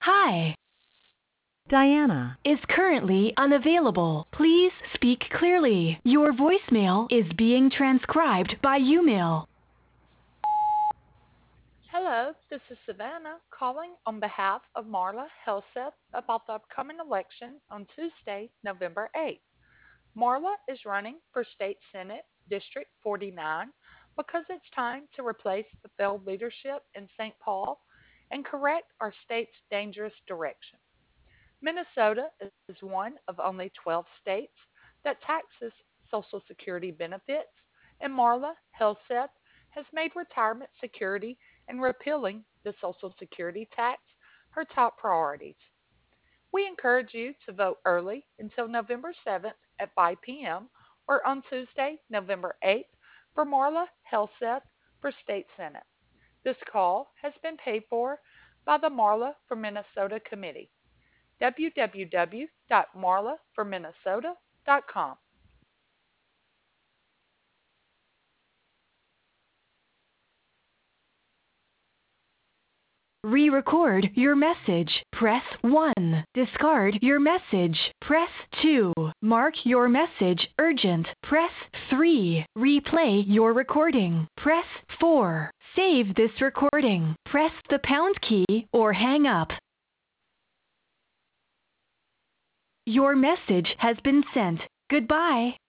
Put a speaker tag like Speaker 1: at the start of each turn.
Speaker 1: Hi.
Speaker 2: Diana.
Speaker 1: Is currently unavailable. Please speak clearly. Your voicemail is being transcribed by YouMail.
Speaker 3: Hello, this is Savannah calling on behalf of Marla Helseth about the upcoming election on Tuesday, November 8th. Marla is running for State Senate District 49 because it's time to replace the failed leadership in St. Paul and correct our state's dangerous direction. Minnesota is one of only 12 states that taxes Social Security benefits, and Marla Helseth has made retirement security and repealing the Social Security tax her top priorities. We encourage you to vote early until November 7th at 5 p.m. or on Tuesday, November 8th for Marla Helseth for State Senate. This call has been paid for by the Marla for Minnesota Committee. www.marlaforminnesota.com.
Speaker 1: Re-record your message. Press 1. Discard your message. Press 2. Mark your message urgent. Press 3. Replay your recording. Press 4. Save this recording. Press the pound key or hang up. Your message has been sent. Goodbye.